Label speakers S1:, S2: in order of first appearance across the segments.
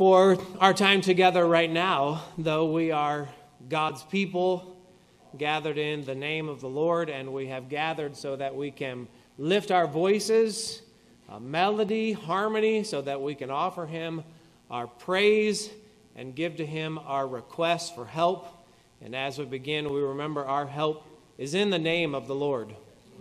S1: for our time together right now, though we are God's people gathered in the name of the Lord, and we have gathered so that we can lift our voices, melody, harmony, so that we can offer Him our praise and give to Him our requests for help. And as we begin, we remember our help is in the name of the Lord.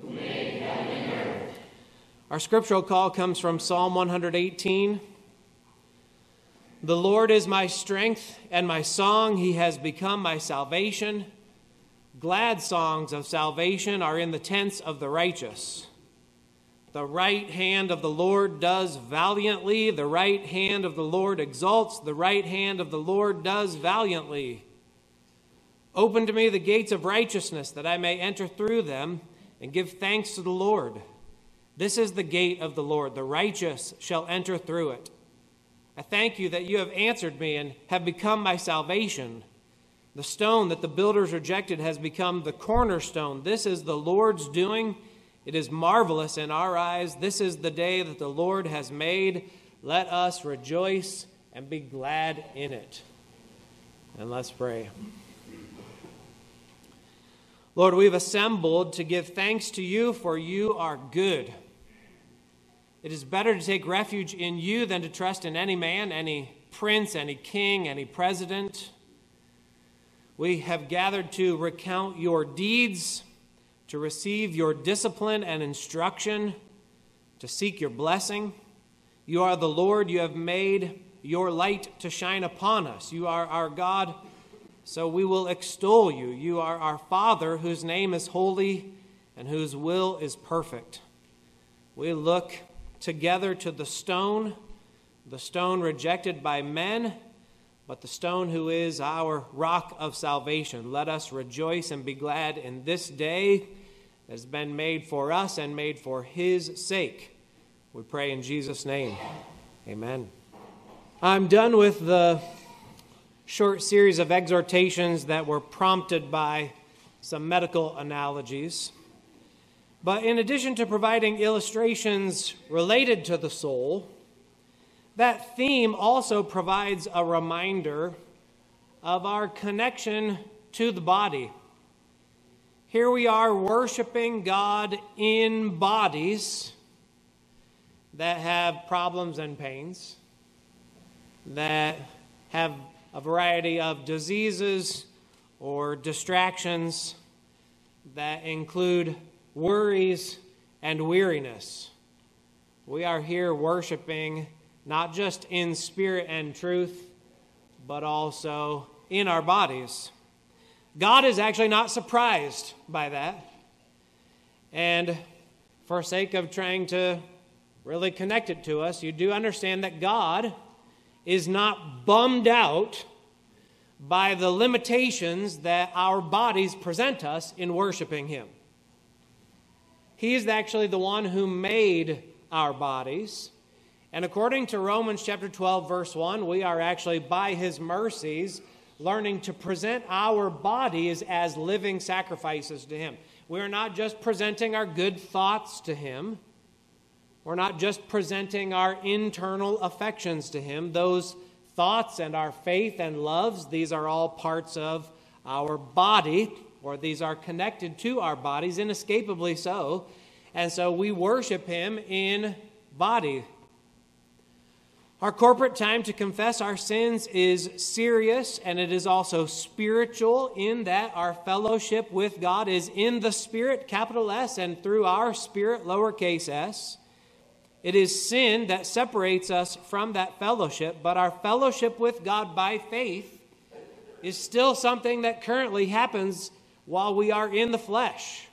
S1: Our scriptural call comes from Psalm 118. The Lord is my strength and my song. He has become my salvation. Glad songs of salvation are in the tents of the righteous. The right hand of the Lord does valiantly. The right hand of the Lord exalts. The right hand of the Lord does valiantly. Open to me the gates of righteousness, that I may enter through them and give thanks to the Lord. This is the gate of the Lord. The righteous shall enter through it. I thank you that you have answered me and have become my salvation. The stone that the builders rejected has become the cornerstone. This is the Lord's doing. It is marvelous in our eyes. This is the day that the Lord has made. Let us rejoice and be glad in it. And let's pray. Lord, we've assembled to give thanks to you, for you are good. It is better to take refuge in you than to trust in any man, any prince, any king, any president. We have gathered to recount your deeds, to receive your discipline and instruction, to seek your blessing. You are the Lord. You have made your light to shine upon us. You are our God, so we will extol you. You are our Father, whose name is holy and whose will is perfect. We look together to the stone rejected by men, but the stone who is our rock of salvation. Let us rejoice and be glad in this day that has been made for us and made for His sake. We pray in Jesus' name. Amen. I'm done with the short series of exhortations that were prompted by some medical analogies. But in addition to providing illustrations related to the soul, that theme also provides a reminder of our connection to the body. Here we are worshiping God in bodies that have problems and pains, that have a variety of diseases or distractions, that include worries and weariness. We are here worshiping not just in spirit and truth, but also in our bodies. God is actually not surprised by that. And for sake of trying to really connect it to us, you do understand that God is not bummed out by the limitations that our bodies present us in worshiping Him. He is actually the one who made our bodies. And according to Romans chapter 12, verse 1, we are actually, by His mercies, learning to present our bodies as living sacrifices to Him. We are not just presenting our good thoughts to Him. We're not just presenting our internal affections to Him. Those thoughts and our faith and loves, these are all parts of our body, or these are connected to our bodies, inescapably so. And so we worship Him in body. Our corporate time to confess our sins is serious, and it is also spiritual, in that our fellowship with God is in the Spirit, capital S, and through our spirit, lowercase s. It is sin that separates us from that fellowship, but our fellowship with God by faith is still something that currently happens while we are in the flesh.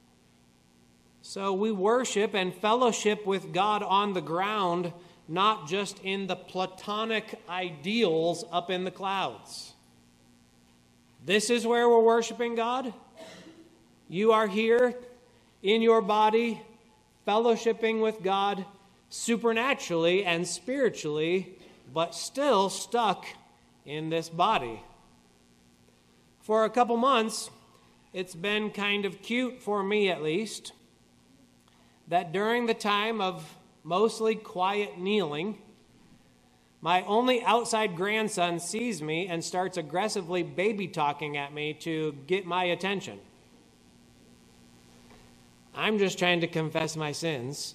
S1: So we worship and fellowship with God on the ground, not just in the platonic ideals up in the clouds. This is where we're worshiping God. You are here in your body, fellowshipping with God supernaturally and spiritually, but still stuck in this body. For a couple months, it's been kind of cute, for me at least, that during the time of mostly quiet kneeling, My only outside grandson sees me and starts aggressively baby talking at me to get my attention. I'm just trying to confess my sins.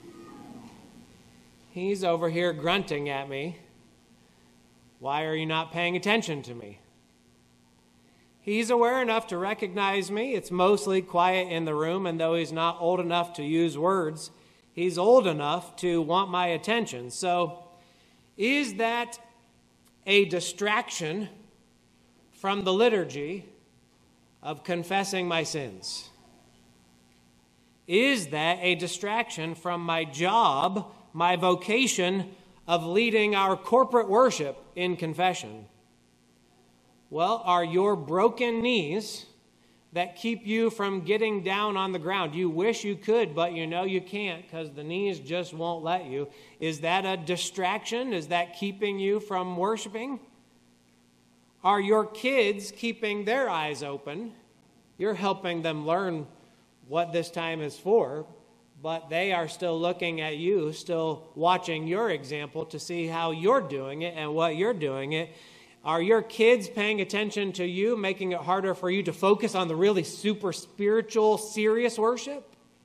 S1: He's over here grunting at me. Why are you not paying attention to me? He's aware enough to recognize me. It's mostly quiet in the room, and though he's not old enough to use words, he's old enough to want my attention. So, is that a distraction from the liturgy of confessing my sins? Is that a distraction from my job, my vocation of leading our corporate worship in confession? Well, are your broken knees that keep you from getting down on the ground? You wish you could, but you know you can't because the knees just won't let you. Is that a distraction? Is that keeping you from worshiping? Are your kids keeping their eyes open? You're helping them learn what this time is for, but they are still looking at you, still watching your example to see how you're doing it and what you're doing it. Are your kids paying attention to you, making it harder for you to focus on the really super spiritual, serious worship?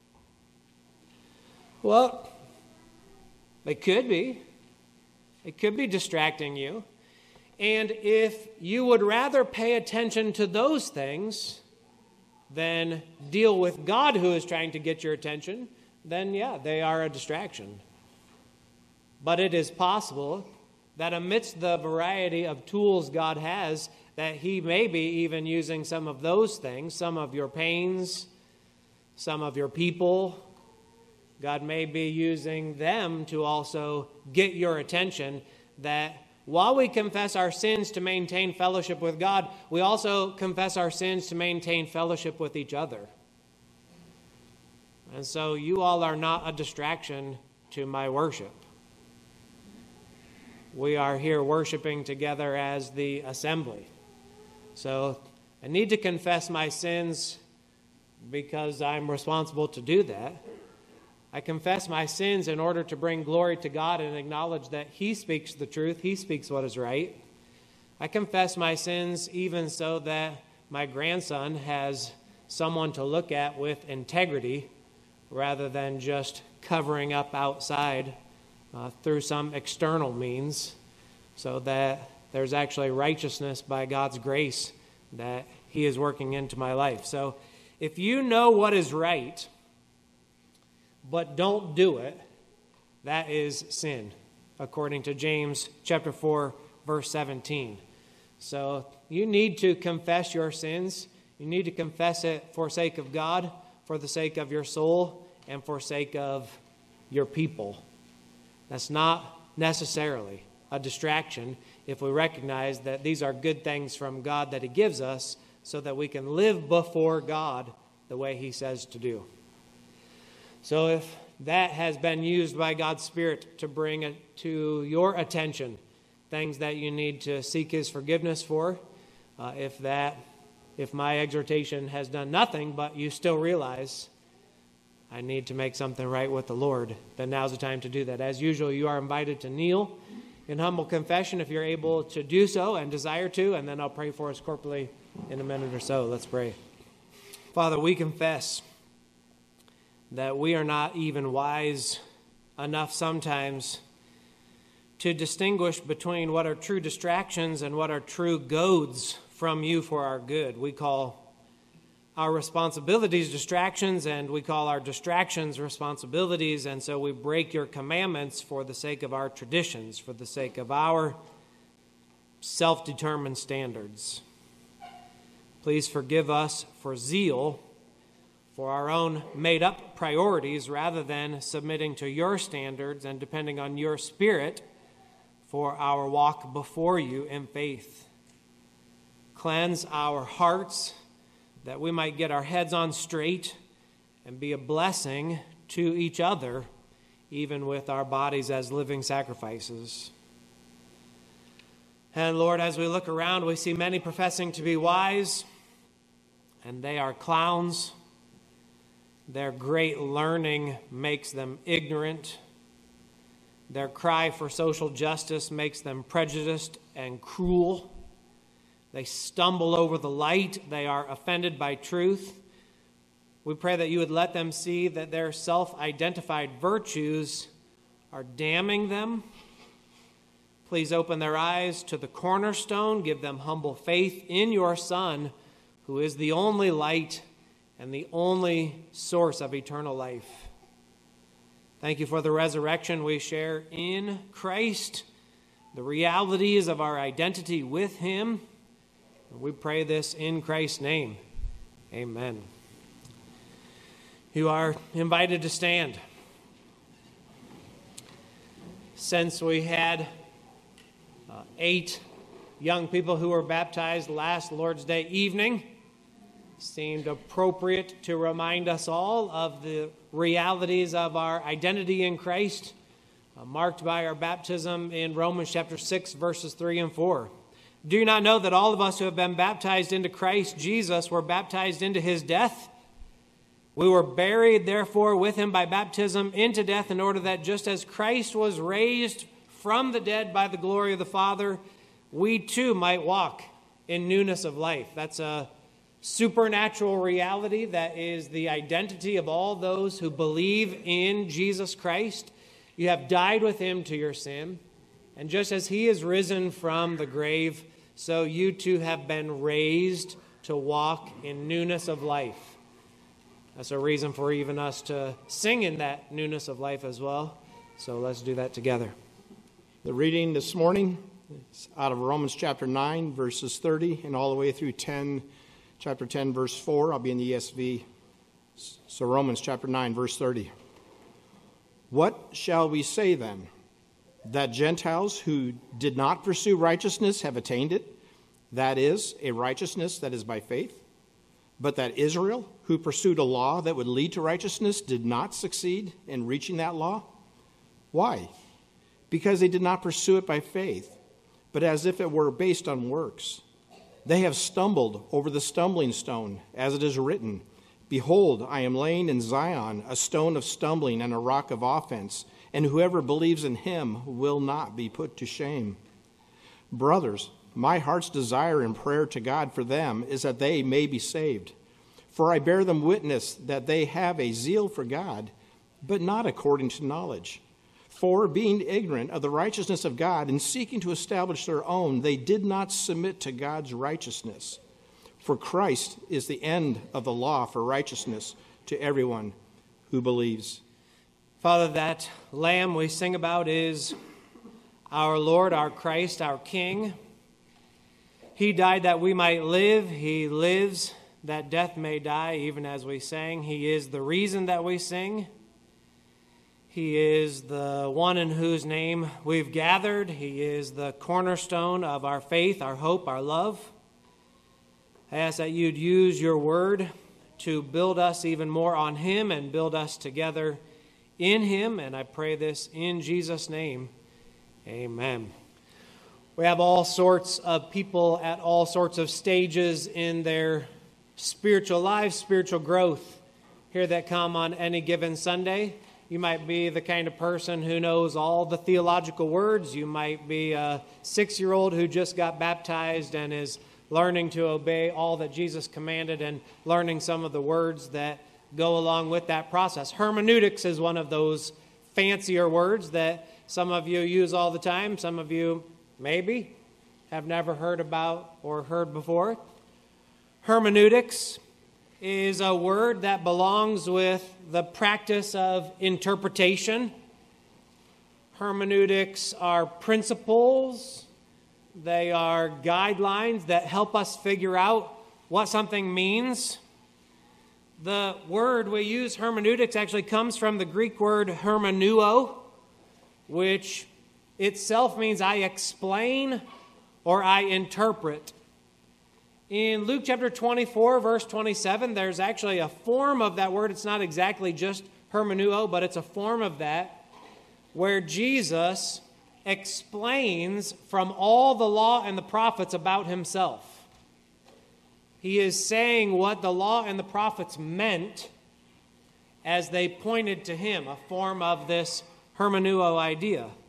S1: Well, they could be. It could be distracting you. And if you would rather pay attention to those things than deal with God who is trying to get your attention, then yeah, they are a distraction. But it is possible that amidst the variety of tools God has, that he may be even using some of those things, some of your pains, some of your people. God may be using them to also get your attention, that while we confess our sins to maintain fellowship with God, we also confess our sins to maintain fellowship with each other. And so you all are not a distraction to my worship. We are here worshiping together as the assembly. So I need to confess my sins because I'm responsible to do that. I confess my sins in order to bring glory to God and acknowledge that he speaks the truth. He speaks what is right. I confess my sins even so that my grandson has someone to look at with integrity rather than just covering up outside through some external means, so that there's actually righteousness by God's grace that he is working into my life. So if you know what is right, but don't do it, that is sin, according to James chapter 4, verse 17. So you need to confess your sins. You need to confess it for sake of God, for the sake of your soul, and for sake of your people. That's not necessarily a distraction if we recognize that these are good things from God that he gives us so that we can live before God the way he says to do. So if that has been used by God's Spirit to bring to your attention things that you need to seek his forgiveness for, if my exhortation has done nothing but you still realize I need to make something right with the Lord, then now's the time to do that. As usual, you are invited to kneel in humble confession if you're able to do so and desire to, and then I'll pray for us corporately in a minute or so. Let's pray. Father, we confess that we are not even wise enough sometimes to distinguish between what are true distractions and what are true goads from you for our good. We call our responsibilities distractions, and we call our distractions responsibilities, and so we break your commandments for the sake of our traditions, for the sake of our self-determined standards. Please forgive us for zeal, for our own made-up priorities, rather than submitting to your standards and depending on your Spirit for our walk before you in faith. Cleanse our hearts, that we might get our heads on straight and be a blessing to each other, even with our bodies as living sacrifices. And Lord, as we look around, we see many professing to be wise, and they are clowns. Their great learning makes them ignorant. Their cry for social justice makes them prejudiced and cruel. They stumble over the light. They are offended by truth. We pray that you would let them see that their self-identified virtues are damning them. Please open their eyes to the cornerstone. Give them humble faith in your Son, who is the only light and the only source of eternal life. Thank you for the resurrection we share in Christ, the realities of our identity with him. We pray this in Christ's name. Amen. You are invited to stand. Since we had 8 young people who were baptized last Lord's Day evening, it seemed appropriate to remind us all of the realities of our identity in Christ, marked by our baptism in Romans chapter 6, verses 3 and 4. Do you not know that all of us who have been baptized into Christ Jesus were baptized into his death? We were buried, therefore, with him by baptism into death, in order that just as Christ was raised from the dead by the glory of the Father, we too might walk in newness of life. That's a supernatural reality that is the identity of all those who believe in Jesus Christ. You have died with him to your sin, and just as he is risen from the grave, so you too have been raised to walk in newness of life. That's a reason for even us to sing in that newness of life as well. So let's do that together.
S2: The reading this morning is out of Romans chapter 9, verses 30, and all the way through chapter 10, verse 4. I'll be in the ESV. So Romans chapter 9, verse 30. What shall we say then? That Gentiles who did not pursue righteousness have attained it, that is, a righteousness that is by faith, but that Israel, who pursued a law that would lead to righteousness, did not succeed in reaching that law? Why? Because they did not pursue it by faith, but as if it were based on works. They have stumbled over the stumbling stone, as it is written, Behold, I am laying in Zion a stone of stumbling and a rock of offense, and whoever believes in him will not be put to shame. Brothers, my heart's desire and prayer to God for them is that they may be saved. For I bear them witness that they have a zeal for God, but not according to knowledge. For being ignorant of the righteousness of God and seeking to establish their own, they did not submit to God's righteousness. For Christ is the end of the law for righteousness to everyone who believes.
S1: Father, that Lamb we sing about is our Lord, our Christ, our King. He died that we might live. He lives that death may die, even as we sang. He is the reason that we sing. He is the one in whose name we've gathered. He is the cornerstone of our faith, our hope, our love. I ask that you'd use your word to build us even more on him and build us together in him. And I pray this in Jesus' name. Amen. We have all sorts of people at all sorts of stages in their spiritual lives, spiritual growth here that come on any given Sunday. You might be the kind of person who knows all the theological words. You might be a 6-year-old who just got baptized and is learning to obey all that Jesus commanded and learning some of the words that go along with that process. Hermeneutics is one of those fancier words that some of you use all the time. Some of you maybe have never heard about or heard before. Hermeneutics is a word that belongs with the practice of interpretation. Hermeneutics are principles. They are guidelines that help us figure out what something means. The word we use, hermeneutics, actually comes from the Greek word hermeneuo, which itself means I explain or I interpret. In Luke chapter 24, verse 27, there's actually a form of that word. It's not exactly just hermeneuo, but it's a form of that, where Jesus explains from all the law and the prophets about himself. He is saying what the law and the prophets meant as they pointed to him, a form of this hermeneuo idea.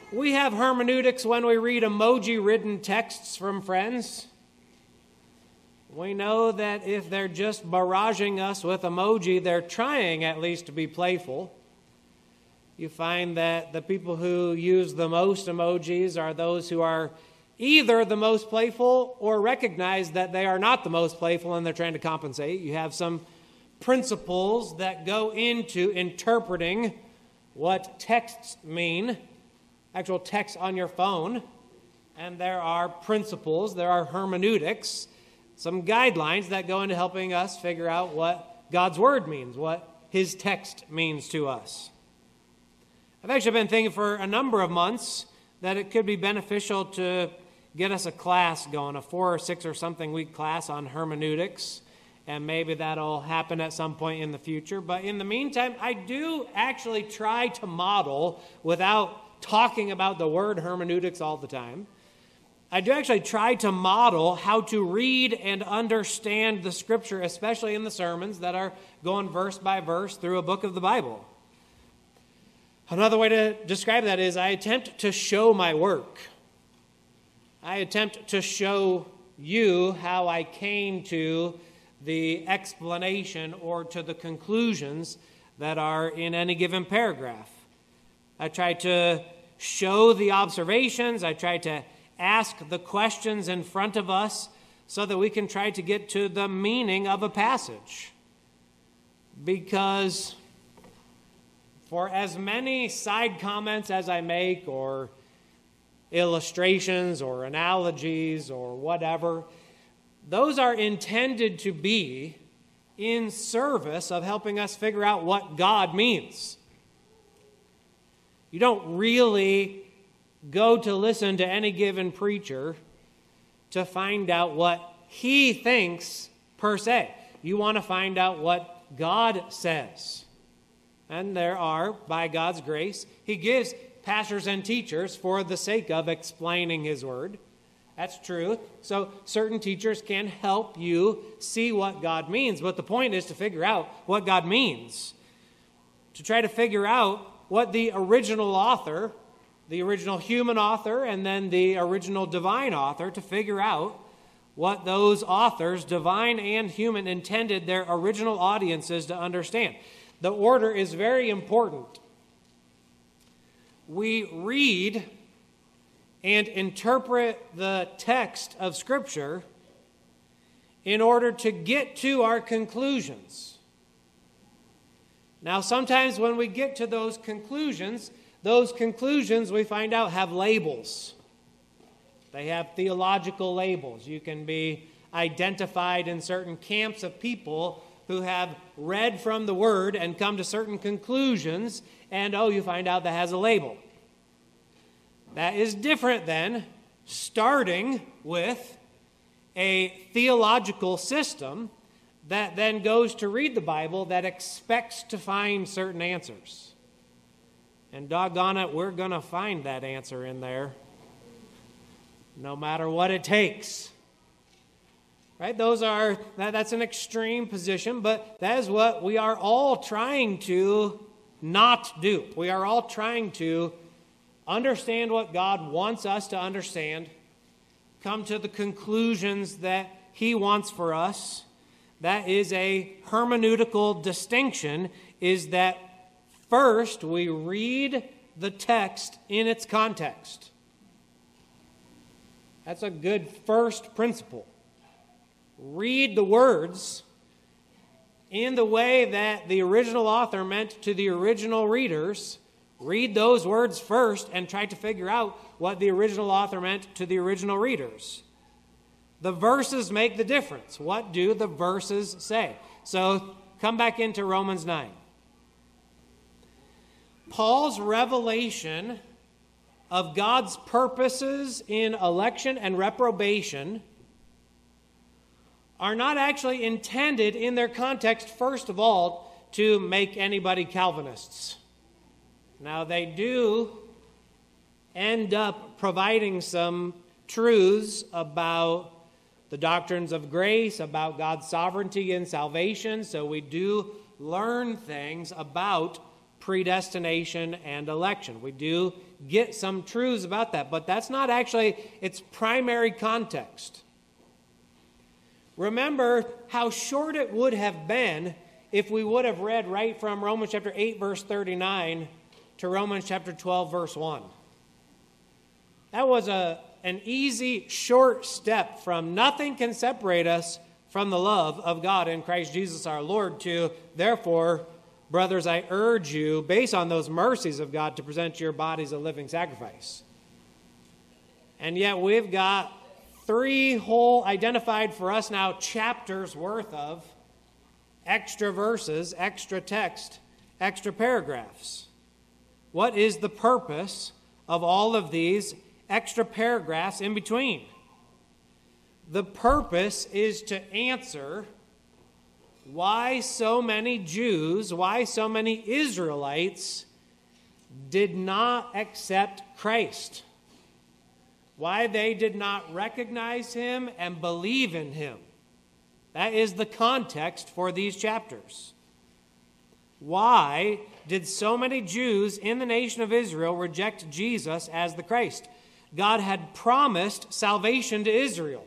S1: We have hermeneutics when we read emoji-ridden texts from friends. We know that if they're just barraging us with emoji, they're trying at least to be playful. You find that the people who use the most emojis are those who are either the most playful or recognize that they are not the most playful and they're trying to compensate. You have some principles that go into interpreting what texts mean, actual text on your phone, and there are principles, there are hermeneutics, some guidelines that go into helping us figure out what God's Word means, what His text means to us. I've actually been thinking for a number of months that it could be beneficial to get us a class going, a 4 or 6 or something week class on hermeneutics, and maybe that'll happen at some point in the future. But in the meantime, I do actually try to model, without talking about the word hermeneutics all the time, I do actually try to model how to read and understand the Scripture, especially in the sermons that are going verse by verse through a book of the Bible. Another way to describe that is I attempt to show my work. I attempt to show you how I came to the explanation or to the conclusions that are in any given paragraph. I try to show the observations. I try to ask the questions in front of us so that we can try to get to the meaning of a passage. Because for as many side comments as I make, or illustrations or analogies or whatever, those are intended to be in service of helping us figure out what God means. You don't really go to listen to any given preacher to find out what he thinks per se. You want to find out what God says. And there are, by God's grace, He gives pastors and teachers for the sake of explaining His Word. That's true. So certain teachers can help you see what God means. But the point is to figure out what God means. To try to figure out what the original author, the original human author, and then the original divine author, to figure out what those authors, divine and human, intended their original audiences to understand. The order is very important. We read and interpret the text of Scripture in order to get to our conclusions. Now, sometimes when we get to those conclusions we find out have labels. They have theological labels. You can be identified in certain camps of people who have read from the Word and come to certain conclusions, and you find out that has a label. That is different than starting with a theological system that then goes to read the Bible that expects to find certain answers. And doggone it, we're going to find that answer in there, no matter what it takes. Right? That's an extreme position, but that is what we are all trying to not do. We are all trying to understand what God wants us to understand, come to the conclusions that He wants for us. That is a hermeneutical distinction, is that first we read the text in its context. That's a good first principle. Read the words in the way that the original author meant to the original readers. Read those words first and try to figure out what the original author meant to the original readers. The verses make the difference. What do the verses say? So come back into Romans 9. Paul's revelation of God's purposes in election and reprobation are not actually intended in their context, first of all, to make anybody Calvinists. Now, they do end up providing some truths about the doctrines of grace, about God's sovereignty in salvation, so we do learn things about predestination and election. We do get some truths about that, but that's not actually its primary context. Remember how short it would have been if we would have read right from Romans chapter 8, verse 39 to Romans chapter 12, verse 1. That was an easy, short step from nothing can separate us from the love of God in Christ Jesus our Lord to, therefore, brothers, I urge you, based on those mercies of God, to present your bodies a living sacrifice. And yet we've got 3 whole identified for us now chapters worth of extra verses, extra text, extra paragraphs. What is the purpose of all of these extra paragraphs in between? The purpose is to answer why so many Jews, why so many Israelites did not accept Christ, why they did not recognize him and believe in him. That is the context for these chapters. Why did so many Jews in the nation of Israel reject Jesus as the Christ? God had promised salvation to Israel.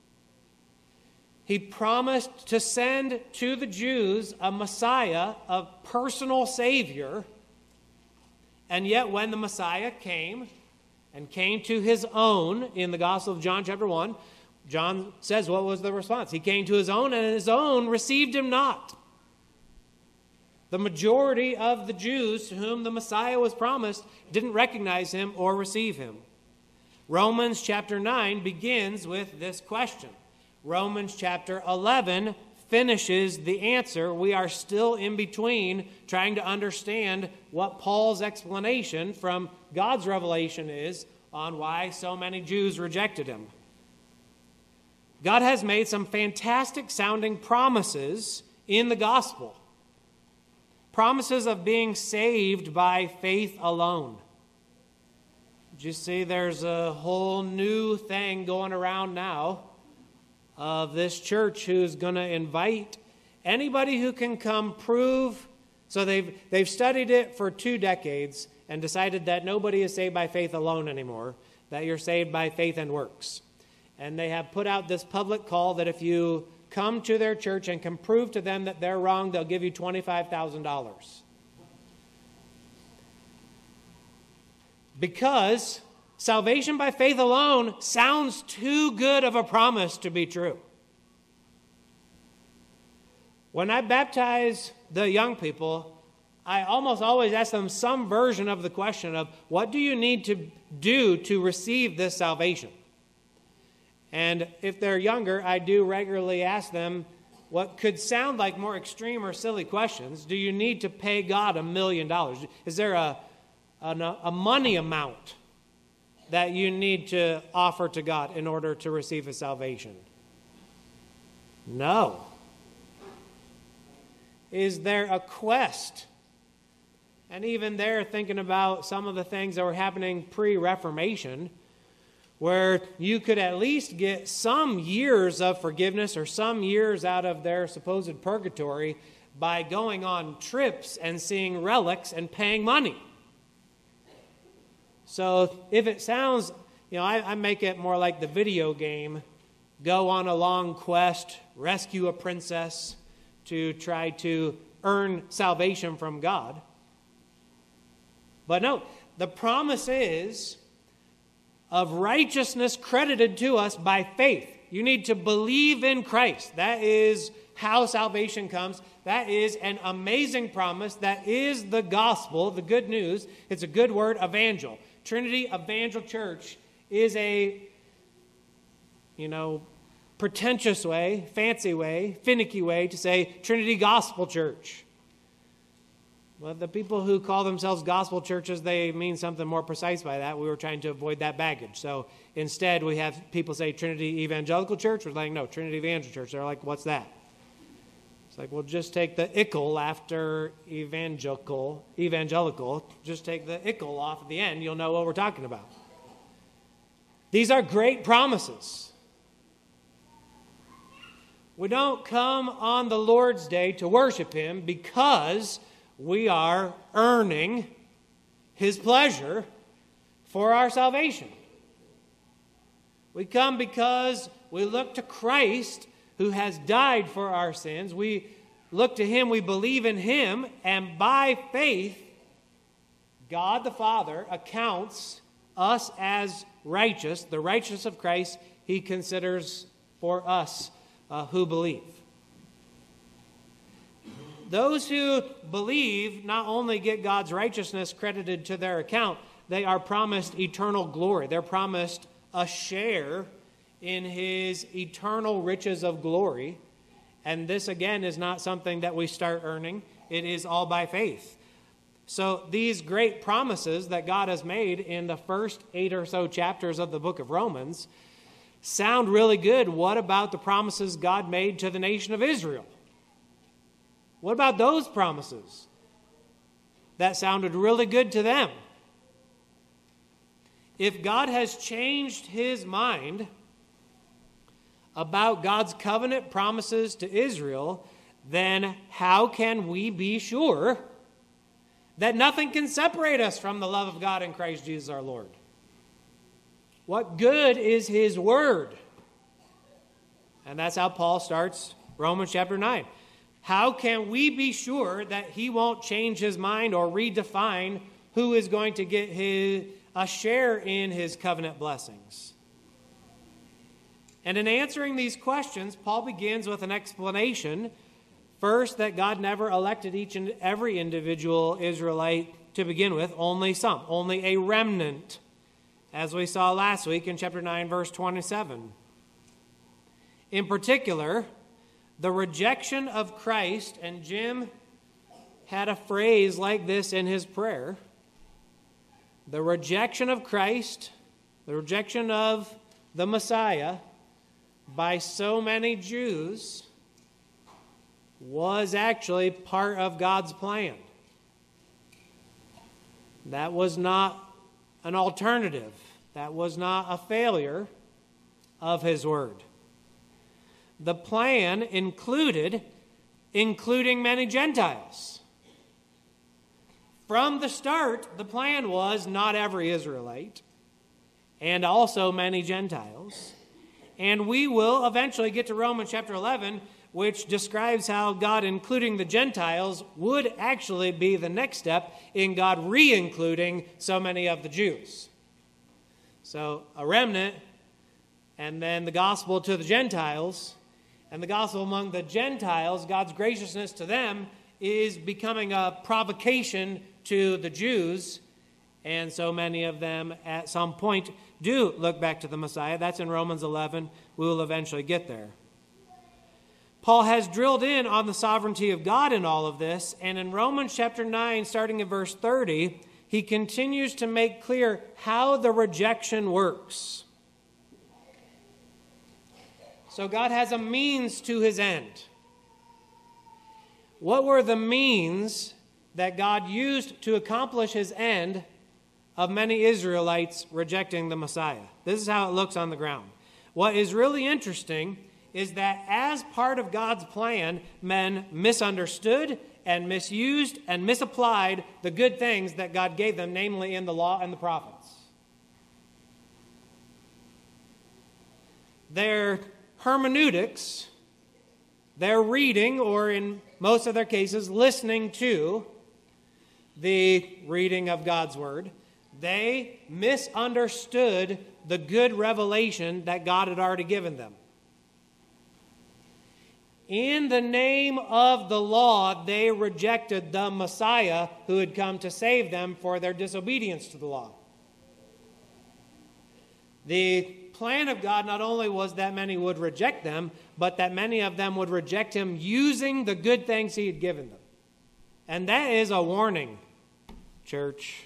S1: He promised to send to the Jews a Messiah, a personal Savior. And yet when the Messiah came to his own in the Gospel of John chapter 1, John says, what was the response? He came to his own, and his own received him not. The majority of the Jews to whom the Messiah was promised didn't recognize him or receive him. Romans chapter 9 begins with this question. Romans chapter 11 finishes the answer. We are still in between trying to understand what Paul's explanation from God's revelation is on why so many Jews rejected him. God has made some fantastic sounding promises in the gospel. Promises of being saved by faith alone. Did you see there's a whole new thing going around now of this church who's going to invite anybody who can come prove. So they've studied it for 2 decades and decided that nobody is saved by faith alone anymore, that you're saved by faith and works. And they have put out this public call that if you come to their church and can prove to them that they're wrong, they'll give you $25,000. Because salvation by faith alone sounds too good of a promise to be true. When I baptize the young people, I almost always ask them some version of the question of, what do you need to do to receive this salvation? And if they're younger, I do regularly ask them what could sound like more extreme or silly questions. Do you need to pay God $1 million? Is there a money amount that you need to offer to God in order to receive His salvation? No. Is there a quest? And even there, thinking about some of the things that were happening pre-Reformation, where you could at least get some years of forgiveness or some years out of their supposed purgatory by going on trips and seeing relics and paying money. So if it sounds, I make it more like the video game, go on a long quest, rescue a princess to try to earn salvation from God. But no, the promise is of righteousness credited to us by faith. You need to believe in Christ. That is how salvation comes. That is an amazing promise. That is the gospel, the good news. It's a good word, evangel. Trinity Evangel Church is a, pretentious way, fancy way, finicky way to say Trinity Gospel Church. Well, the people who call themselves gospel churches, they mean something more precise by that. We were trying to avoid that baggage. So instead, we have people say Trinity Evangelical Church. We're like, no, Trinity Evangel Church. They're like, what's that? It's like, well, just take the ickle after evangelical. Just take the ickle off at the end. You'll know what we're talking about. These are great promises. We don't come on the Lord's Day to worship Him because we are earning His pleasure. for our salvation. We come because we look to Christ, who has died for our sins. We look to him, we believe in him, and by faith, God the Father accounts us as righteous. The righteousness of Christ he considers for us who believe. Those who believe not only get God's righteousness credited to their account, they are promised eternal glory. They're promised a share in his eternal riches of glory. And this, again, is not something that we start earning. It is all by faith. So these great promises that God has made in the first 8 or so chapters of the book of Romans sound really good. What about the promises God made to the nation of Israel? What about those promises? That sounded really good to them. If God has changed his mind about God's covenant promises to Israel, then how can we be sure that nothing can separate us from the love of God in Christ Jesus our Lord? What good is his word? And that's how Paul starts Romans chapter 9. How can we be sure that he won't change his mind or redefine who is going to get a share in his covenant blessings? And in answering these questions, Paul begins with an explanation. First, that God never elected each and every individual Israelite to begin with, only some, only a remnant, as we saw last week in chapter 9, verse 27. In particular, the rejection of Christ, and Jim had a phrase like this in his prayer. The rejection of Christ, the rejection of the Messiah by so many Jews was actually part of God's plan. That was not an alternative. That was not a failure of his word. The plan including many Gentiles. From the start, the plan was not every Israelite, and also many Gentiles. And we will eventually get to Romans chapter 11, which describes how God including the Gentiles would actually be the next step in God re-including so many of the Jews. So a remnant, and then the gospel to the Gentiles, and the gospel among the Gentiles, God's graciousness to them is becoming a provocation to the Jews, and so many of them at some point do look back to the Messiah. That's in Romans 11. We will eventually get there. Paul has drilled in on the sovereignty of God in all of this, and in Romans chapter 9, starting in verse 30, he continues to make clear how the rejection works. So God has a means to his end. What were the means that God used to accomplish his end of many Israelites rejecting the Messiah? This is how it looks on the ground. What is really interesting is that as part of God's plan, men misunderstood and misused and misapplied the good things that God gave them, namely in the law and the prophets. Their hermeneutics, their reading, or in most of their cases, listening to the reading of God's word, they misunderstood the good revelation that God had already given them. In the name of the law, they rejected the Messiah who had come to save them for their disobedience to the law. The plan of God not only was that many would reject them, but that many of them would reject him using the good things he had given them. And that is a warning, church.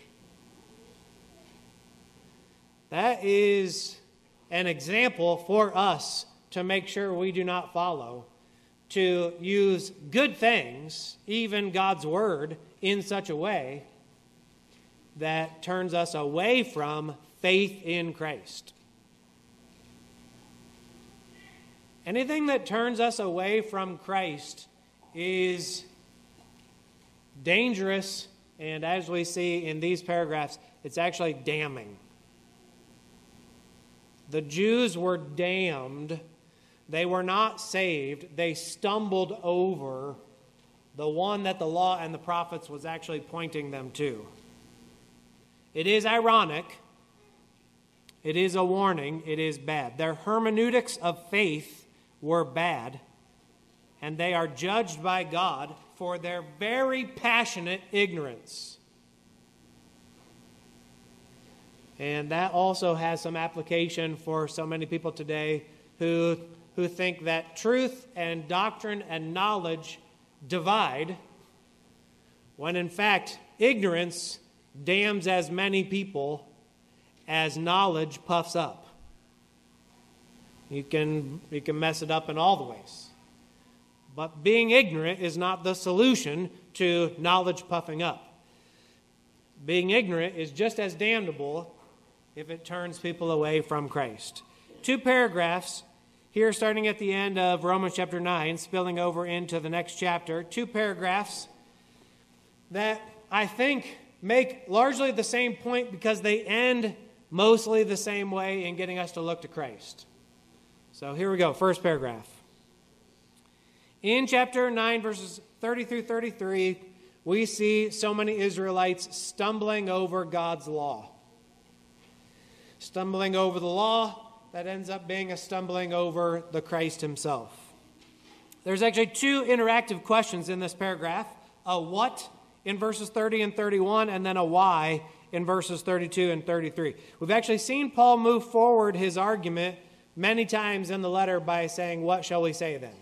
S1: That is an example for us to make sure we do not follow, to use good things, even God's word, in such a way that turns us away from faith in Christ. Anything that turns us away from Christ is dangerous, and as we see in these paragraphs, it's actually damning. The Jews were damned. They were not saved. They stumbled over the one that the law and the prophets was actually pointing them to. It is ironic. It is a warning. It is bad. Their hermeneutics of faith were bad, and they are judged by God for their very passionate ignorance. And that also has some application for so many people today who think that truth and doctrine and knowledge divide, when in fact ignorance damns as many people as knowledge puffs up. You can mess it up in all the ways. But being ignorant is not the solution to knowledge puffing up. Being ignorant is just as damnable if it turns people away from Christ. 2 paragraphs here, starting at the end of Romans chapter 9, spilling over into the next chapter. 2 paragraphs that I think make largely the same point because they end mostly the same way in getting us to look to Christ. So here we go, first paragraph. In chapter 9, verses 30 through 33, we see so many Israelites stumbling over God's law. Stumbling over the law that ends up being a stumbling over the Christ himself. There's actually two interactive questions in this paragraph. A what in verses 30 and 31, and then a why in verses 32 and 33. We've actually seen Paul move forward his argument many times in the letter by saying, what shall we say then?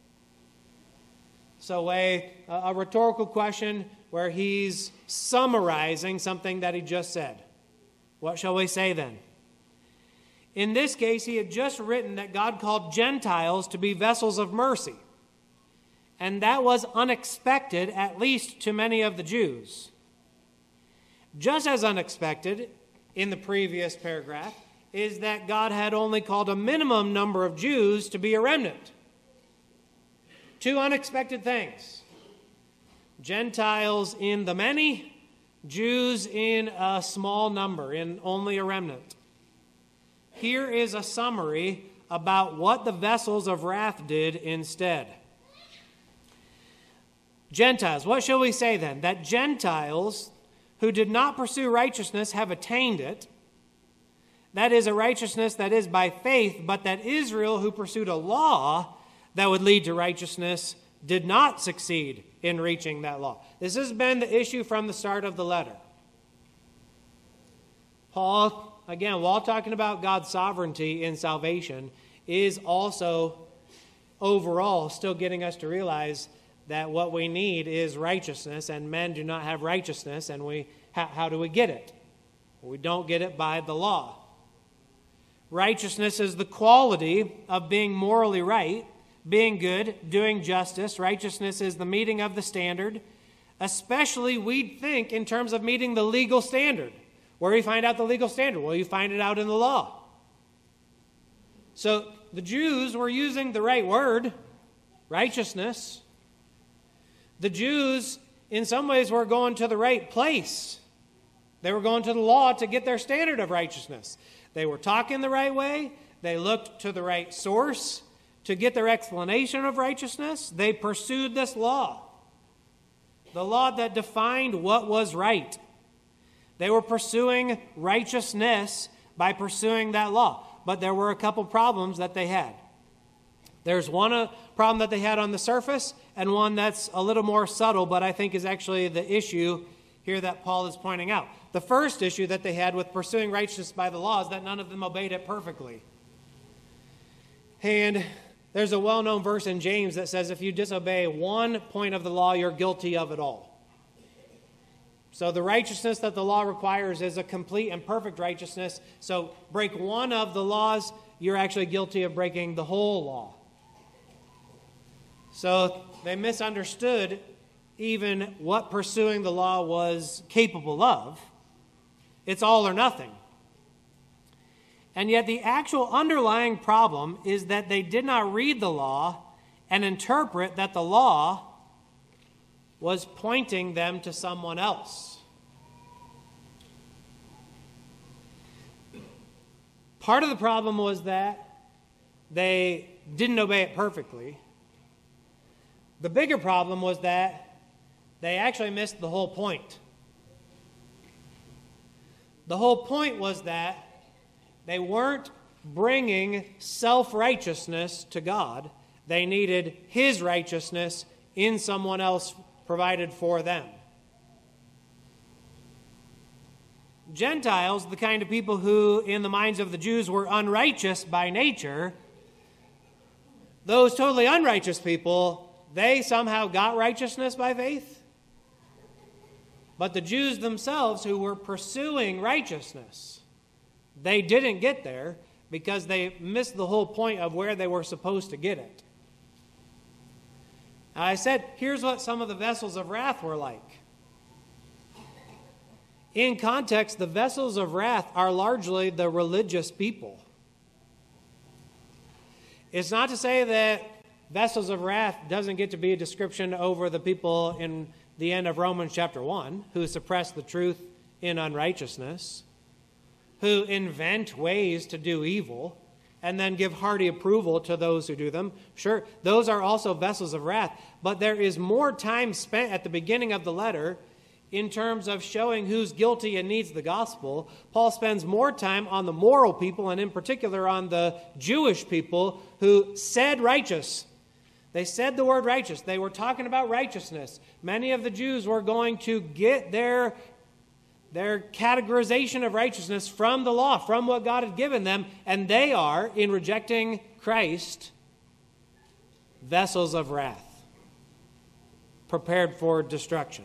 S1: So a rhetorical question where he's summarizing something that he just said. What shall we say then? In this case, he had just written that God called Gentiles to be vessels of mercy. And that was unexpected, at least to many of the Jews. Just as unexpected in the previous paragraph is that God had only called a minimum number of Jews to be a remnant. Two unexpected things. Gentiles in the many, Jews in a small number, in only a remnant. Here is a summary about what the vessels of wrath did instead. Gentiles, what shall we say then? That Gentiles who did not pursue righteousness have attained it. That is a righteousness that is by faith, but that Israel, who pursued a law that would lead to righteousness, did not succeed in reaching that law. This has been the issue from the start of the letter. Paul, again, while talking about God's sovereignty in salvation, is also overall still getting us to realize that what we need is righteousness, and men do not have righteousness, and how do we get it? We don't get it by the law. Righteousness is the quality of being morally right, being good, doing justice. Righteousness is the meeting of the standard, especially we'd think in terms of meeting the legal standard. Where do you find out the legal standard? Well, you find it out in the law. So the Jews were using the right word, righteousness. The Jews, in some ways, were going to the right place. They were going to the law to get their standard of righteousness. They were talking the right way. They looked to the right source to get their explanation of righteousness. They pursued this law, the law that defined what was right. They were pursuing righteousness by pursuing that law. But there were a couple problems that they had. There's one problem that they had on the surface, and one that's a little more subtle, but I think is actually the issue here that Paul is pointing out. The first issue that they had with pursuing righteousness by the law is that none of them obeyed it perfectly. And there's a well-known verse in James that says if you disobey one point of the law, you're guilty of it all. So the righteousness that the law requires is a complete and perfect righteousness. So break one of the laws, you're actually guilty of breaking the whole law. So they misunderstood even what pursuing the law was capable of. It's all or nothing. And yet the actual underlying problem is that they did not read the law and interpret that the law was pointing them to someone else. Part of the problem was that they didn't obey it perfectly. The bigger problem was that they actually missed the whole point. The whole point was that they weren't bringing self-righteousness to God. They needed His righteousness in someone else provided for them. Gentiles, the kind of people who, in the minds of the Jews, were unrighteous by nature, those totally unrighteous people, they somehow got righteousness by faith. But the Jews themselves, who were pursuing righteousness, they didn't get there because they missed the whole point of where they were supposed to get it. Now, I said, here's what some of the vessels of wrath were like. In context, the vessels of wrath are largely the religious people. It's not to say that vessels of wrath doesn't get to be a description over the people in the end of Romans chapter 1 who suppress the truth in unrighteousness, who invent ways to do evil and then give hearty approval to those who do them. Sure, those are also vessels of wrath, but there is more time spent at the beginning of the letter in terms of showing who's guilty and needs the gospel. Paul spends more time on the moral people, and in particular on the Jewish people who said righteous. They said the word righteous. They were talking about righteousness. Many of the Jews were going to get their categorization of righteousness from the law, from what God had given them, and they are, in rejecting Christ, vessels of wrath, prepared for destruction.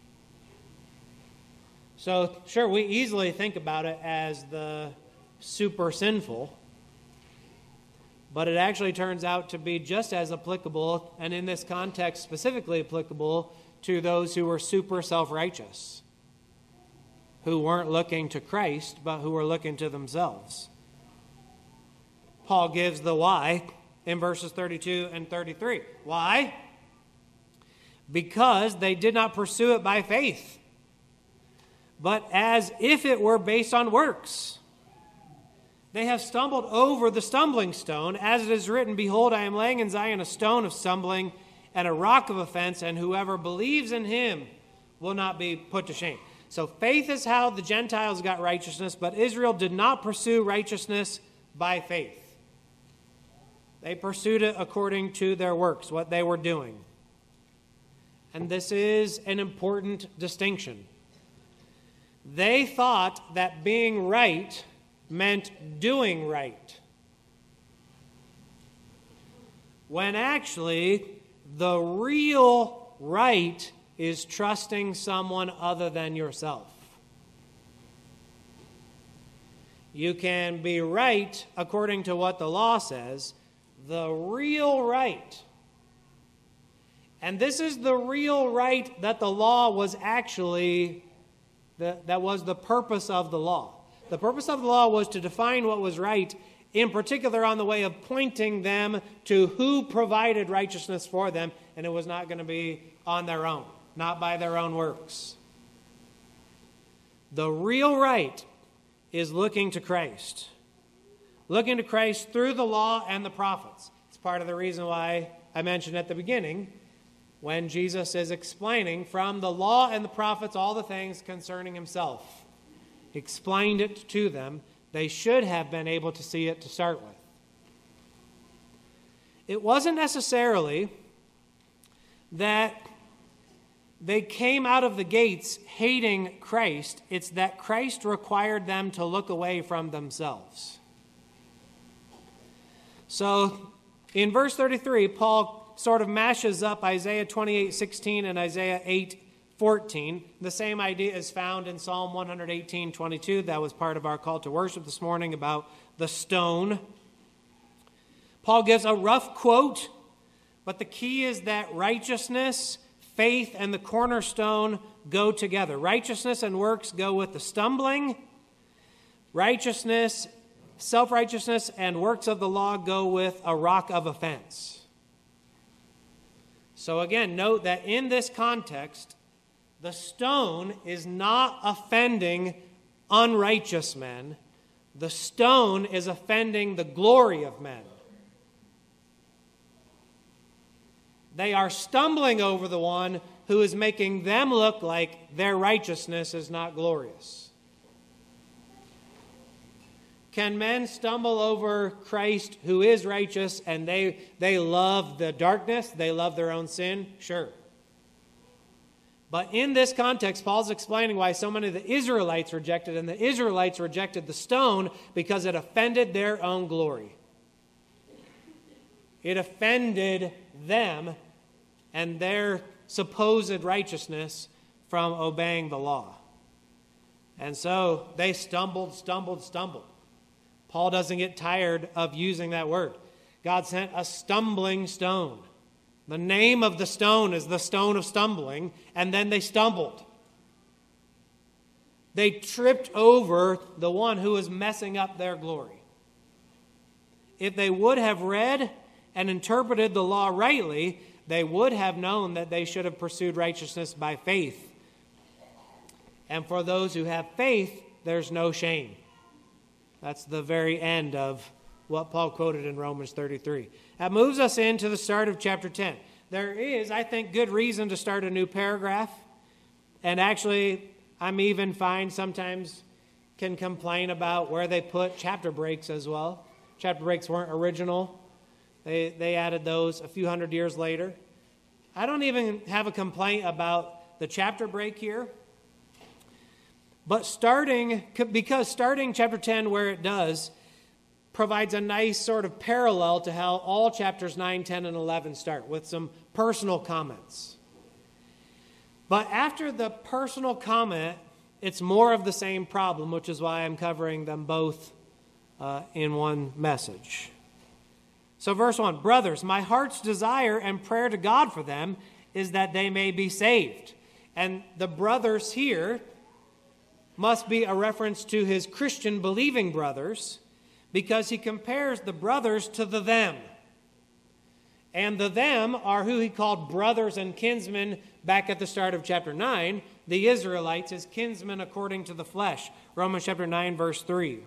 S1: So, sure, we easily think about it as the super sinful, but it actually turns out to be just as applicable, and in this context specifically applicable, to those who were super self-righteous, who weren't looking to Christ, but who were looking to themselves. Paul gives the why in verses 32 and 33. Why? Because they did not pursue it by faith, but as if it were based on works. They have stumbled over the stumbling stone, as it is written, "Behold, I am laying in Zion a stone of stumbling and a rock of offense, and whoever believes in him will not be put to shame." So faith is how the Gentiles got righteousness, but Israel did not pursue righteousness by faith. They pursued it according to their works, what they were doing. And this is an important distinction. They thought that being right meant doing right, when actually the real right is trusting someone other than yourself. You can be right according to what the law says, the real right. And this is the real right that the law was actually, that was the purpose of the law. The purpose of the law was to define what was right, in particular on the way of pointing them to who provided righteousness for them, and it was not going to be on their own, not by their own works. The real right is looking to Christ. Looking to Christ through the law and the prophets. It's part of the reason why I mentioned at the beginning, when Jesus is explaining from the law and the prophets all the things concerning himself. He explained it to them. They should have been able to see it to start with. It wasn't necessarily that they came out of the gates hating Christ. It's that Christ required them to look away from themselves. So in verse 33, Paul sort of mashes up Isaiah 28:16 and Isaiah 8:14. The same idea is found in Psalm 118:22. That was part of our call to worship this morning about the stone. Paul gives a rough quote, but the key is that righteousness, faith, and the cornerstone go together. Righteousness and works go with the stumbling. Righteousness, self-righteousness, and works of the law go with a rock of offense. So again, note that in this context, the stone is not offending unrighteous men. The stone is offending the glory of men. They are stumbling over the one who is making them look like their righteousness is not glorious. Can men stumble over Christ who is righteous and they love the darkness, they love their own sin? Sure. But in this context, Paul's explaining why so many of the Israelites rejected, and the Israelites rejected the stone because it offended their own glory. It offended them and their supposed righteousness from obeying the law. And so they stumbled. Paul doesn't get tired of using that word. God sent a stumbling stone. The name of the stone is the stone of stumbling, and then they stumbled. They tripped over the one who was messing up their glory. If they would have read and interpreted the law rightly, they would have known that they should have pursued righteousness by faith. And for those who have faith, there's no shame. That's the very end of what Paul quoted in Romans 33. That moves us into the start of chapter 10. There is, I think, good reason to start a new paragraph. And actually, I'm even fine sometimes can complain about where they put chapter breaks as well. Chapter breaks weren't original. They added those a few hundred years later. I don't even have a complaint about the chapter break here. But starting chapter 10 where it does provides a nice sort of parallel to how all chapters 9, 10, and 11 start, with some personal comments. But after the personal comment, it's more of the same problem, which is why I'm covering them both in one message. So verse 1, brothers, my heart's desire and prayer to God for them is that they may be saved. And the brothers here must be a reference to his Christian believing brothers, because he compares the brothers to the them. And the them are who he called brothers and kinsmen back at the start of chapter 9. The Israelites, his kinsmen according to the flesh. Romans chapter 9, verse 3.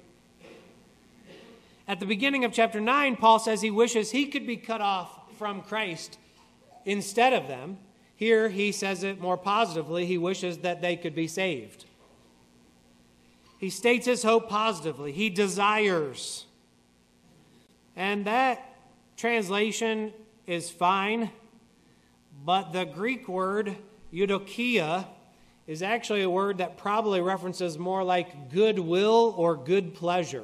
S1: At the beginning of chapter 9, Paul says he wishes he could be cut off from Christ instead of them. Here he says it more positively. He wishes that they could be saved. He states his hope positively. He desires. And that translation is fine, but the Greek word eudokia is actually a word that probably references more like goodwill or good pleasure.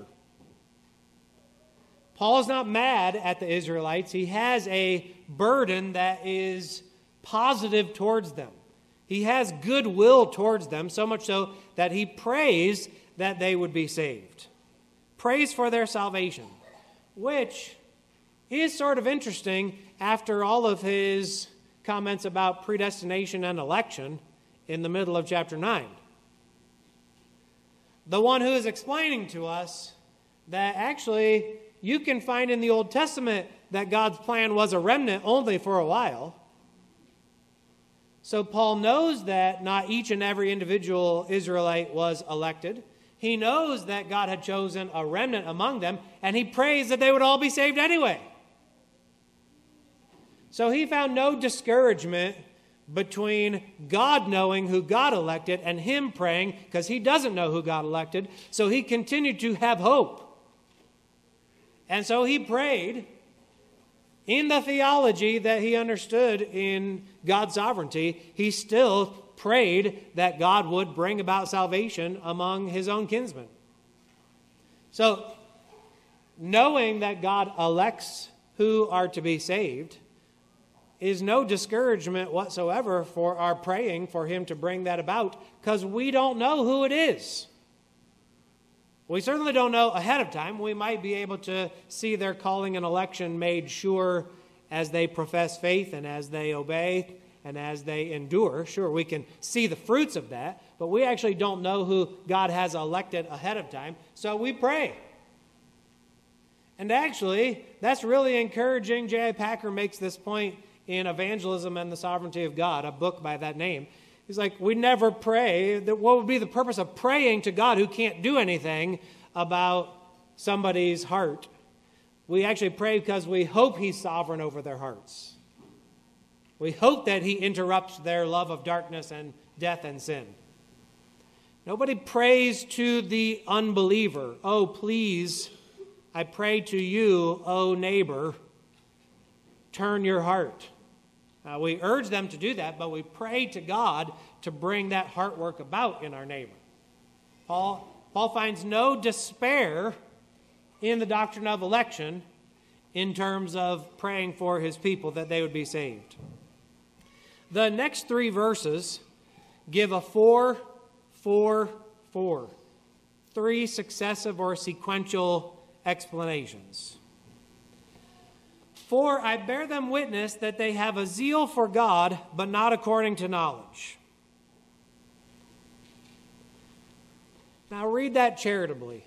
S1: Paul is not mad at the Israelites. He has a burden that is positive towards them. He has goodwill towards them, so much so that he prays that they would be saved. Prays for their salvation, which is sort of interesting after all of his comments about predestination and election in the middle of chapter 9. The one who is explaining to us that actually you can find in the Old Testament that God's plan was a remnant only for a while. So Paul knows that not each and every individual Israelite was elected. He knows that God had chosen a remnant among them, and he prays that they would all be saved anyway. So he found no discouragement between God knowing who God elected and him praying because he doesn't know who God elected. So he continued to have hope. And so he prayed in the theology that he understood in God's sovereignty. He still prayed that God would bring about salvation among his own kinsmen. So, knowing that God elects who are to be saved is no discouragement whatsoever for our praying for him to bring that about, because we don't know who it is. We certainly don't know ahead of time. We might be able to see their calling and election made sure as they profess faith and as they obey and as they endure. Sure, we can see the fruits of that, but we actually don't know who God has elected ahead of time, so we pray. And actually, that's really encouraging. J.I. Packer makes this point in Evangelism and the Sovereignty of God, a book by that name. He's like, we never pray. What would be the purpose of praying to God who can't do anything about somebody's heart, we actually pray because we hope He's sovereign over their hearts. We hope that He interrupts their love of darkness and death and sin. Nobody prays to the unbeliever, "Oh, please, I pray to you, oh neighbor, turn your heart." We urge them to do that, but we pray to God to bring that heart work about in our neighbor. Paul finds no despair in the doctrine of election in terms of praying for his people that they would be saved. The next 3 verses give a 4-4-4, 3 successive or sequential explanations. "For I bear them witness that they have a zeal for God, but not according to knowledge." Now read that charitably.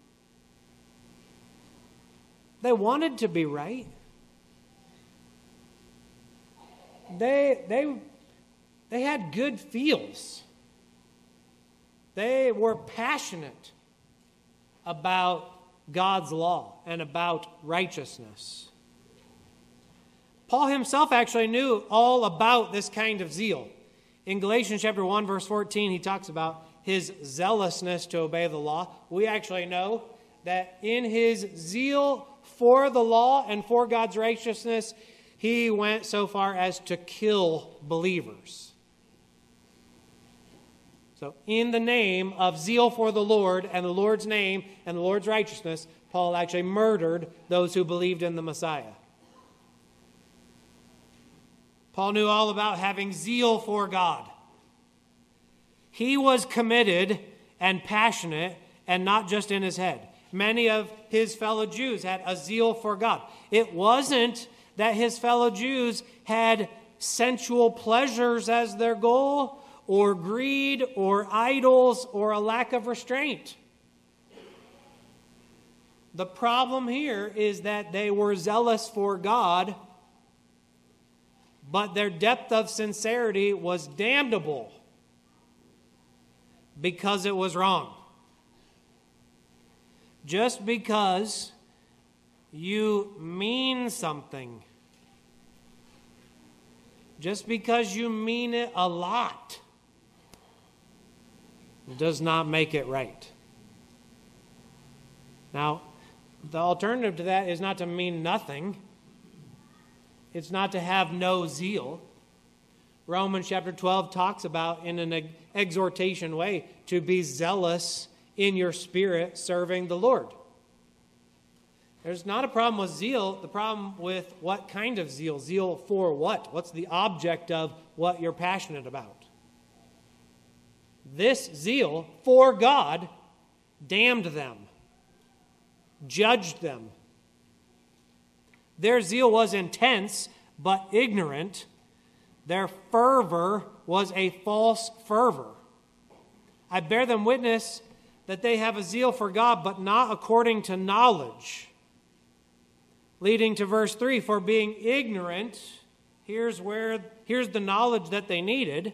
S1: They wanted to be right. They had good feels. They were passionate about God's law and about righteousness. Paul himself actually knew all about this kind of zeal. In Galatians chapter 1, verse 14, he talks about his zealousness to obey the law. We actually know that in his zeal for the law and for God's righteousness, he went so far as to kill believers. So in the name of zeal for the Lord and the Lord's name and the Lord's righteousness, Paul actually murdered those who believed in the Messiah. Paul knew all about having zeal for God. He was committed and passionate, and not just in his head. Many of his fellow Jews had a zeal for God. It wasn't that his fellow Jews had sensual pleasures as their goal, or greed, or idols, or a lack of restraint. The problem here is that they were zealous for God, but their depth of sincerity was damnable because it was wrong. Just because you mean something, just because you mean it a lot, does not make it right. Now, the alternative to that is not to mean nothing. It's not to have no zeal. Romans chapter 12 talks about, in an exhortation way, to be zealous in your spirit serving the Lord. There's not a problem with zeal. The problem with what kind of zeal? Zeal for what? What's the object of what you're passionate about? This zeal for God damned them, judged them. Their zeal was intense but ignorant. Their fervor was a false fervor. I bear them witness that they have a zeal for God, but not according to knowledge. Leading to verse 3, for being ignorant, here's the knowledge that they needed.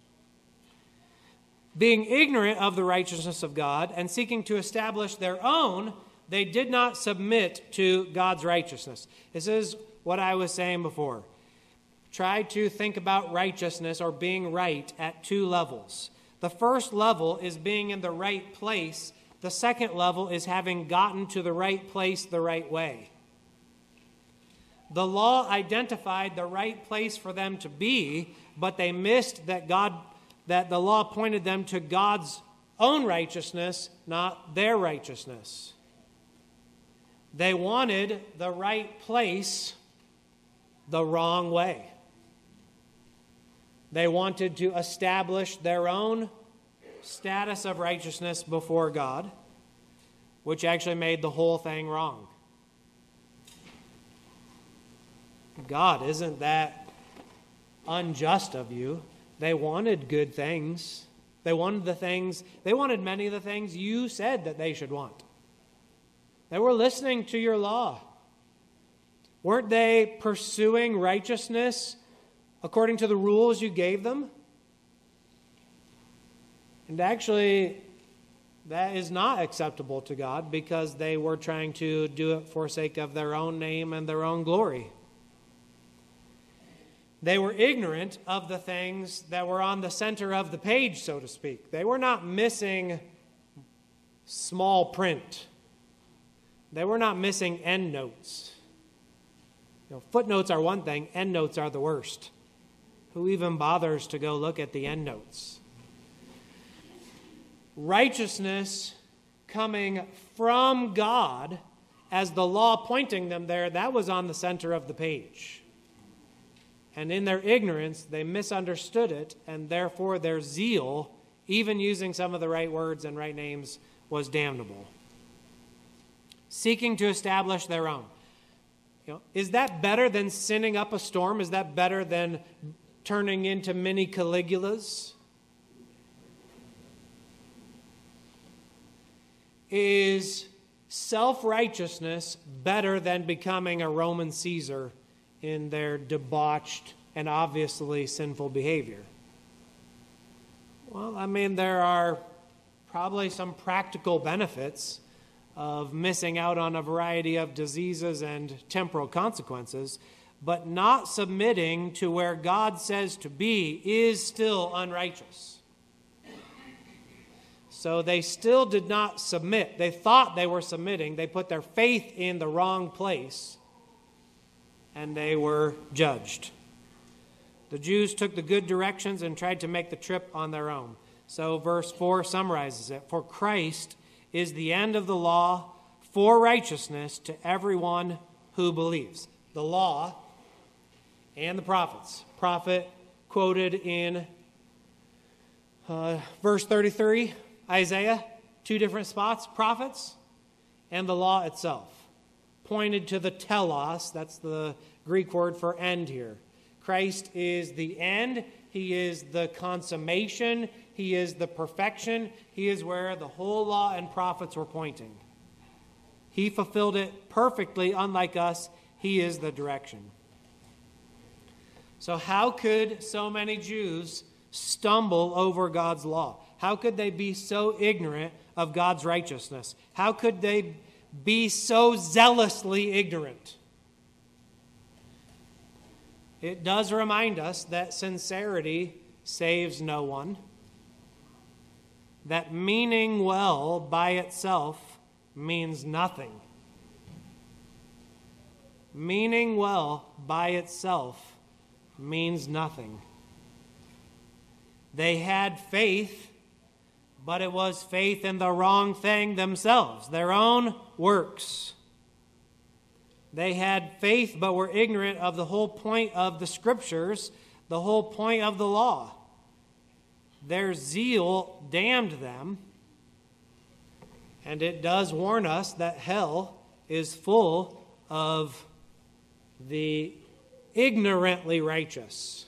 S1: Being ignorant of the righteousness of God and seeking to establish their own, they did not submit to God's righteousness. This is what I was saying before. Try to think about righteousness or being right at 2 levels. The first level is being in the right place. The second level is having gotten to the right place the right way. The law identified the right place for them to be, but they missed that the law pointed them to God's own righteousness, not their righteousness. They wanted the right place the wrong way. They wanted to establish their own status of righteousness before God, which actually made the whole thing wrong. God, isn't that unjust of you? They wanted good things. They wanted many of the things you said that they should want. They were listening to your law. Weren't they pursuing righteousness according to the rules you gave them? And actually, That is not acceptable to God because they were trying to do it for sake of their own name and their own glory. They were ignorant of the things that were on the center of the page, so to speak. They were not missing small print. They were not missing endnotes. Footnotes are one thing, endnotes are the worst. Who even bothers to go look at the endnotes? Righteousness coming from God, as the law pointing them there, that was on the center of the page. And in their ignorance, they misunderstood it, and therefore their zeal, even using some of the right words and right names, was damnable. Seeking to establish their own. Is that better than sinning up a storm? Is that better than turning into mini Caligulas? Is self-righteousness better than becoming a Roman Caesar in their debauched and obviously sinful behavior? Well, there are probably some practical benefits of missing out on a variety of diseases and temporal consequences, but not submitting to where God says to be is still unrighteous. So they still did not submit. They thought they were submitting. They put their faith in the wrong place, and they were judged. The Jews took the good directions and tried to make the trip on their own. So verse 4 summarizes it. For Christ is the end of the law for righteousness to everyone who believes. The law and the prophets. Prophet quoted in verse 33, Isaiah, two different spots, prophets and the law itself. Pointed to the telos, that's the Greek word for end here. Christ is the end. He is the consummation. He is the perfection. He is where the whole law and prophets were pointing. He fulfilled it perfectly, unlike us. He is the direction. So how could so many Jews stumble over God's law? How could they be so ignorant of God's righteousness? How could they be so zealously ignorant? It does remind us that sincerity saves no one, that meaning well by itself means nothing. Meaning well by itself means nothing. They had faith, but it was faith in the wrong thing themselves, their own works. They had faith, but were ignorant of the whole point of the Scriptures, the whole point of the law. Their zeal damned them, and it does warn us that hell is full of the ignorantly righteous,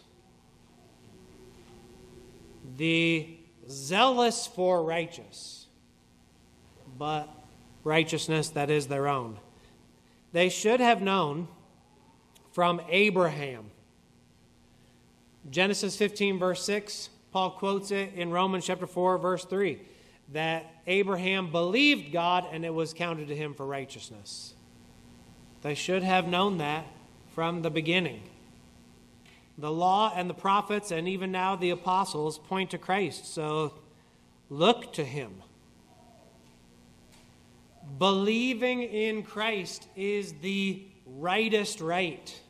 S1: the zealous for righteous, but righteousness that is their own. They should have known from Abraham. Genesis 15, verse 6, Paul quotes it in Romans chapter 4, verse 3, that Abraham believed God and it was counted to him for righteousness. They should have known that from the beginning. The law and the prophets and even now the apostles point to Christ, so look to him. Believing in Christ is the rightest right.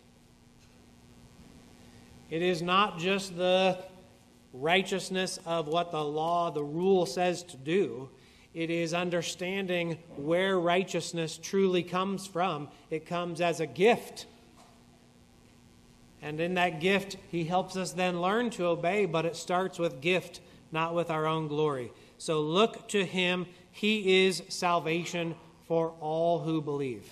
S1: It is not just the righteousness of what the law, the rule says to do. It is understanding where righteousness truly comes from. It comes as a gift. And in that gift, he helps us then learn to obey, but it starts with gift, not with our own glory. So look to him. He is salvation for all who believe.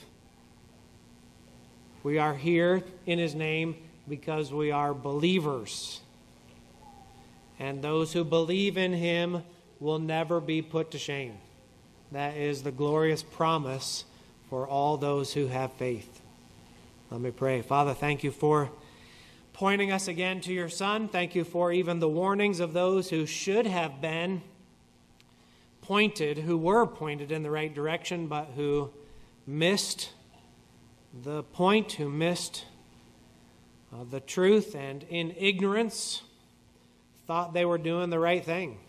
S1: We are here in his name because we are believers. And those who believe in him will never be put to shame. That is the glorious promise for all those who have faith. Let me pray. Father, thank you for pointing us again to your Son. Thank you for even the warnings of those who should have been were pointed in the right direction, but who missed the point, who missed the truth, and in ignorance thought they were doing the right thing.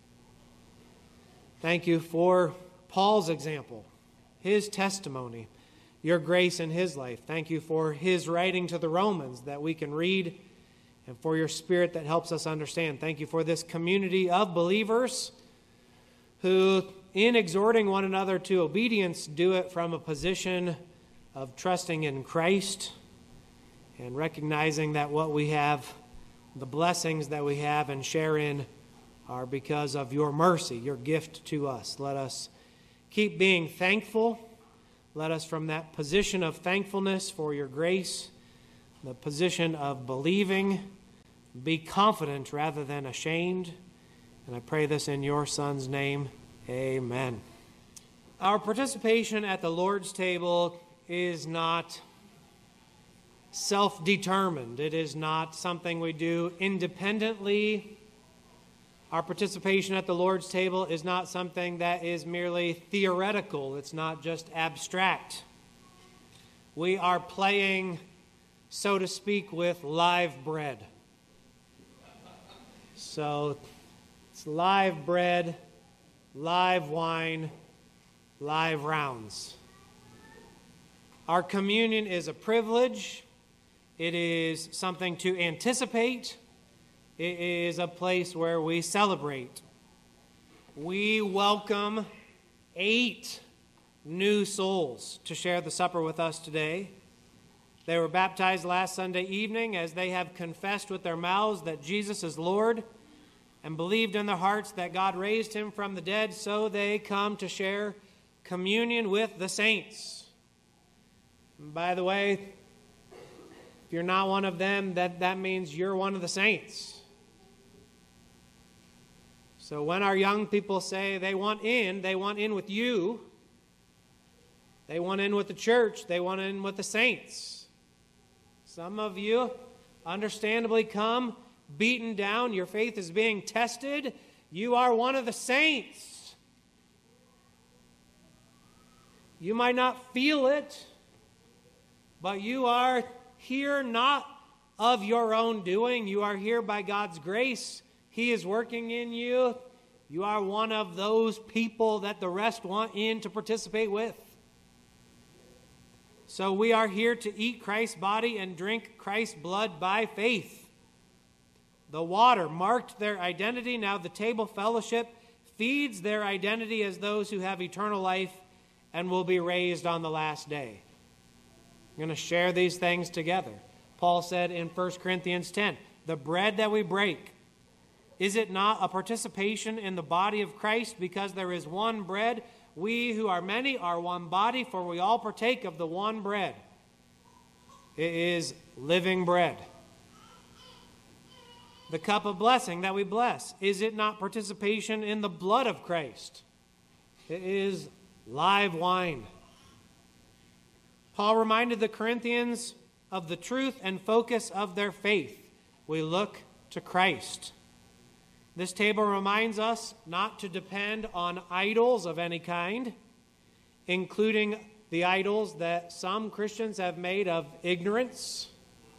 S1: Thank you for Paul's example, his testimony, your grace in his life. Thank you for his writing to the Romans that we can read, and for your Spirit that helps us understand. Thank you for this community of believers who, in exhorting one another to obedience, do it from a position of trusting in Christ and recognizing that what we have, the blessings that we have and share in, are because of your mercy, your gift to us. Let us keep being thankful. Let us, from that position of thankfulness for your grace, the position of believing, be confident rather than ashamed. And I pray this in your Son's name. Amen. Our participation at the Lord's table is not self-determined. It is not something we do independently. Our participation at the Lord's table is not something that is merely theoretical. It's not just abstract. We are playing, so to speak, with live bread. So it's live bread, live wine, live rounds. Our communion is a privilege. It is something to anticipate. It is a place where we celebrate. We welcome 8 new souls to share the supper with us today. They were baptized last Sunday evening as they have confessed with their mouths that Jesus is Lord and believed in their hearts that God raised him from the dead, so they come to share communion with the saints. And by the way, if you're not one of them, that means you're one of the saints. So when our young people say they want in with you. They want in with the church. They want in with the saints. Some of you understandably come beaten down. Your faith is being tested. You are one of the saints. You might not feel it, but you are here not of your own doing. You are here by God's grace. He is working in you. You are one of those people that the rest want in to participate with. So we are here to eat Christ's body and drink Christ's blood by faith. The water marked their identity. Now the table fellowship feeds their identity as those who have eternal life and will be raised on the last day. We're going to share these things together. Paul said in 1 Corinthians 10, the bread that we break, is it not a participation in the body of Christ? Because there is one bread, we who are many are one body, for we all partake of the one bread. It is living bread. The cup of blessing that we bless, is it not participation in the blood of Christ? It is live wine. Paul reminded the Corinthians of the truth and focus of their faith. We look to Christ. This table reminds us not to depend on idols of any kind, including the idols that some Christians have made of ignorance.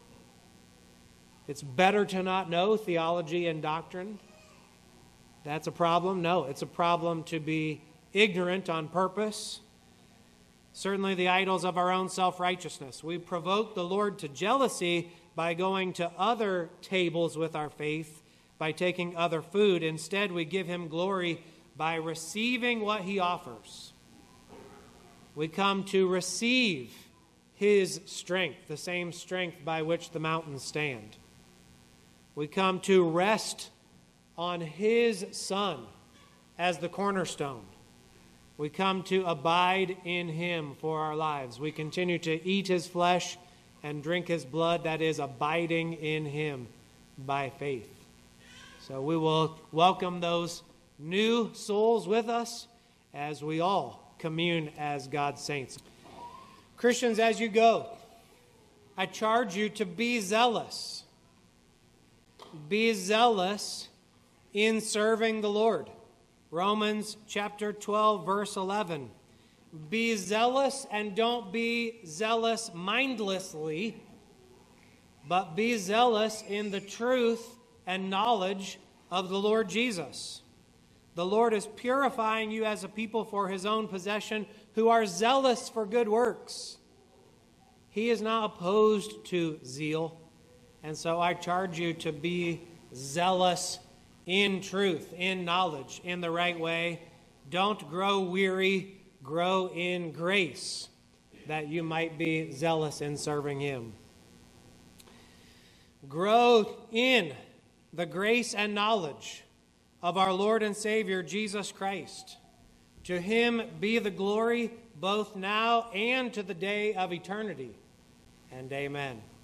S1: It's better to not know theology and doctrine. That's a problem? No, it's a problem to be ignorant on purpose. Certainly the idols of our own self-righteousness. We provoke the Lord to jealousy by going to other tables with our faith, by taking other food. Instead, we give him glory by receiving what he offers. We come to receive his strength, the same strength by which the mountains stand. We come to rest on his Son as the cornerstone. We come to abide in him for our lives. We continue to eat his flesh and drink his blood, that is, abiding in him by faith. So we will welcome those new souls with us as we all commune as God's saints. Christians, as you go, I charge you to be zealous. Be zealous in serving the Lord. Romans chapter 12, verse 11. Be zealous and don't be zealous mindlessly, but be zealous in the truth and knowledge of the Lord Jesus. The Lord is purifying you as a people for his own possession who are zealous for good works. He is not opposed to zeal, and so I charge you to be zealous in truth, in knowledge, in the right way. Don't grow weary, grow in grace, that you might be zealous in serving him. Grow in the grace and knowledge of our Lord and Savior, Jesus Christ. To him be the glory both now and to the day of eternity. And amen.